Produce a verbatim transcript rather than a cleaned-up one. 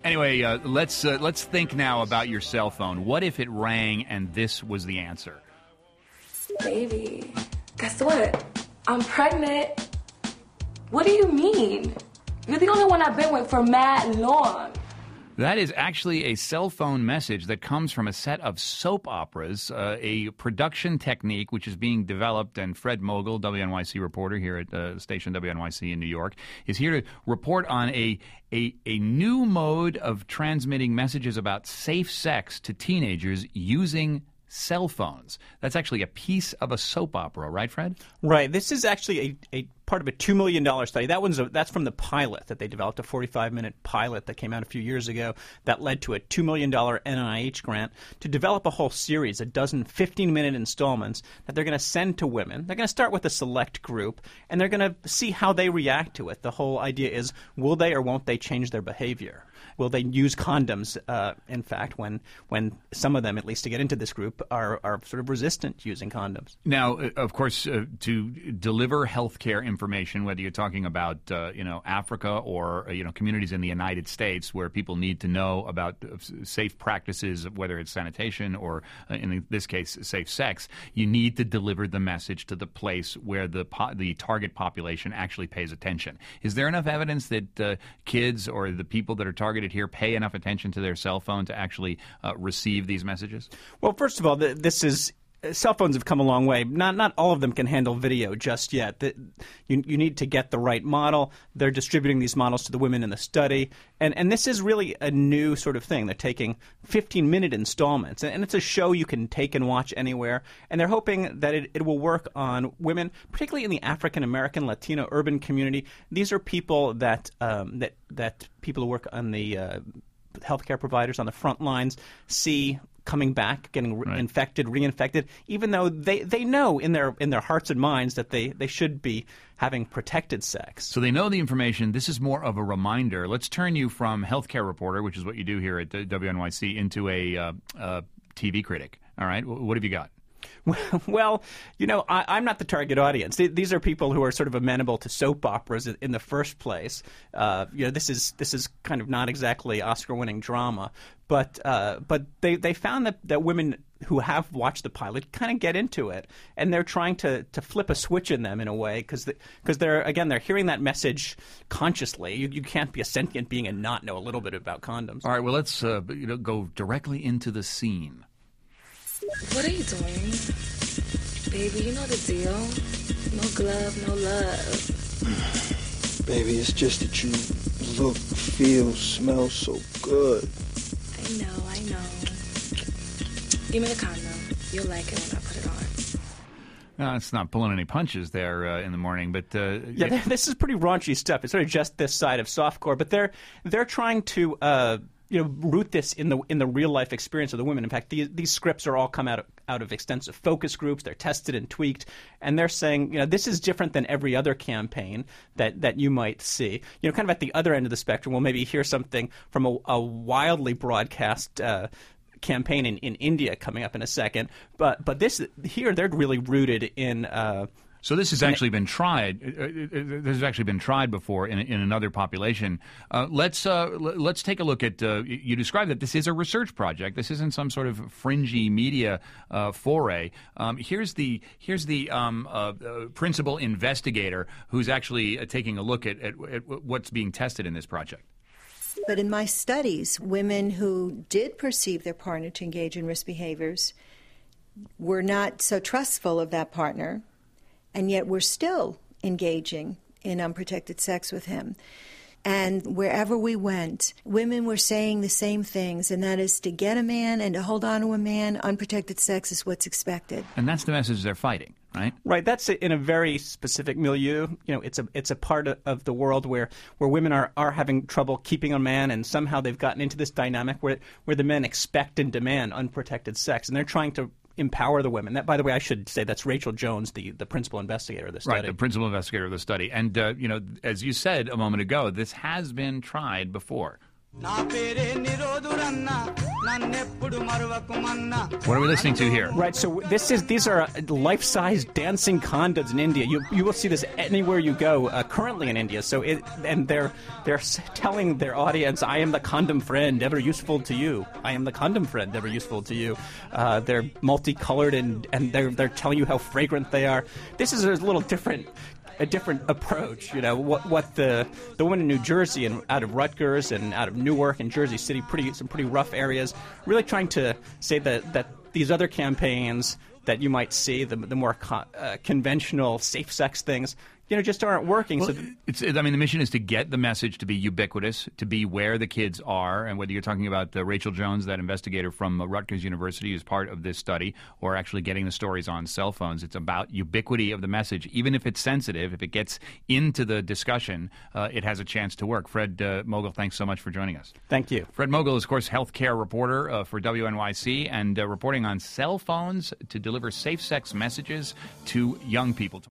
Anyway, uh, let's uh, let's think now about your cell phone. What if it rang and this was the answer? Baby, guess what? I'm pregnant. What do you mean? You're the only one I've been with for mad long. That is actually a cell phone message that comes from a set of soap operas, uh, a production technique which is being developed, and Fred Mogul, W N Y C reporter here at uh, station W N Y C in New York, is here to report on a, a, a new mode of transmitting messages about safe sex to teenagers using cell phones. That's actually a piece of a soap opera, right, Fred? Right. This is actually a, a part of a two million dollars study. That one's a, that's from the pilot that they developed, a forty-five minute pilot that came out a few years ago that led to a two million dollars N I H grant to develop a whole series, a dozen fifteen minute installments that they're going to send to women. They're going to start with a select group, and they're going to see how they react to it. The whole idea is, will they or won't they change their behavior? Will they use condoms, uh, in fact, when when some of them, at least to get into this group, are, are sort of resistant to using condoms? Now, of course, uh, to deliver health care information, whether you're talking about, uh, you know, Africa or, uh, you know, communities in the United States where people need to know about uh, safe practices, whether it's sanitation or, uh, in this case, safe sex, you need to deliver the message to the place where the po- the target population actually pays attention. Is there enough evidence that uh, kids or the people that are targeted here pay enough attention to their cell phone to actually uh, receive these messages? Well, first of all, th- this is cell phones have come a long way. Not not all of them can handle video just yet. The, you you need to get the right model. They're distributing these models to the women in the study, and and this is really a new sort of thing. They're taking fifteen minute installments, and it's a show you can take and watch anywhere. And they're hoping that it, it will work on women, particularly in the African American, Latino, urban community. These are people that um, that that people who work on the uh, healthcare providers on the front lines see coming back, getting re- right. infected, reinfected, even though they, they know in their in their hearts and minds that they, they should be having protected sex. So they know the information. This is more of a reminder. Let's turn you from healthcare reporter, which is what you do here at W N Y C, into a uh, uh, T V critic. All right? What have you got? Well, you know, I, I'm not the target audience. These are people who are sort of amenable to soap operas in, in the first place. Uh, you know, this is this is kind of not exactly Oscar-winning drama, but uh, but they, they found that, that women who have watched the pilot kind of get into it, and they're trying to, to flip a switch in them in a way because because they're again they're hearing that message consciously. You, you can't be a sentient being and not know a little bit about condoms. All right, well, let's uh, you know, go directly into the scene. What are you doing? Baby, you know the deal. No glove, no love. Baby, it's just that you look, feel, smell so good. I know, I know. Give me the condom. You'll like it when I put it on. No, it's not pulling any punches there uh, in the morning, but uh, yeah, yeah, this is pretty raunchy stuff. It's sort of just this side of softcore, but they're they're trying to uh, you know root this in the in the real life experience of the women. In fact, these these scripts are all come out of out of extensive focus groups. They're tested and tweaked, and they're saying, you know, this is different than every other campaign that, that you might see. You know, kind of at the other end of the spectrum, we'll maybe hear something from a, a wildly broadcast uh, campaign in, in India coming up in a second. But but this here, they're really rooted in. Uh, So this has actually been tried. This has actually been tried before in, in another population. Uh, let's uh, let's take a look at. Uh, you described that this is a research project. This isn't some sort of fringy media uh, foray. Um, here's the here's the um, uh, uh, principal investigator who's actually uh, taking a look at, at, at what's being tested in this project. But in my studies, women who did perceive their partner to engage in risk behaviors were not so trustful of that partner, and yet we're still engaging in unprotected sex with him. And wherever we went, women were saying the same things, and that is to get a man and to hold on to a man, unprotected sex is what's expected. And that's the message they're fighting, right? Right. That's in a very specific milieu. You know, it's a it's a part of the world where, where women are, are having trouble keeping a man, and somehow they've gotten into this dynamic where where the men expect and demand unprotected sex, and they're trying to empower the women. That, by the way, I should say that's Rachel Jones, the, the principal investigator of the study. Right, the principal investigator of the study. And, uh, you know, as you said a moment ago, this has been tried before. What are we listening to here? Right, so this is these are life-size dancing condoms in India. You you will see this anywhere you go. Uh, currently in India, so it and they're they're telling their audience, "I am the condom friend, ever useful to you. I am the condom friend, ever useful to you." Uh, they're multicolored and and they're they're telling you how fragrant they are. This is a little different. A different approach, you know. What what the the woman in New Jersey and out of Rutgers and out of Newark and Jersey City, pretty some pretty rough areas, really trying to say that that these other campaigns that you might see, the the more co- uh, conventional safe sex things, you know, just aren't working. Well, so th- it's, I mean, the mission is to get the message to be ubiquitous, to be where the kids are, and whether you're talking about uh, Rachel Jones, that investigator from uh, Rutgers University, who's part of this study, or actually getting the stories on cell phones. It's about ubiquity of the message. Even if it's sensitive, if it gets into the discussion, uh, it has a chance to work. Fred uh, Mogul, thanks so much for joining us. Thank you. Fred Mogul is, of course, healthcare reporter uh, for W N Y C and uh, reporting on cell phones to deliver safe sex messages to young people.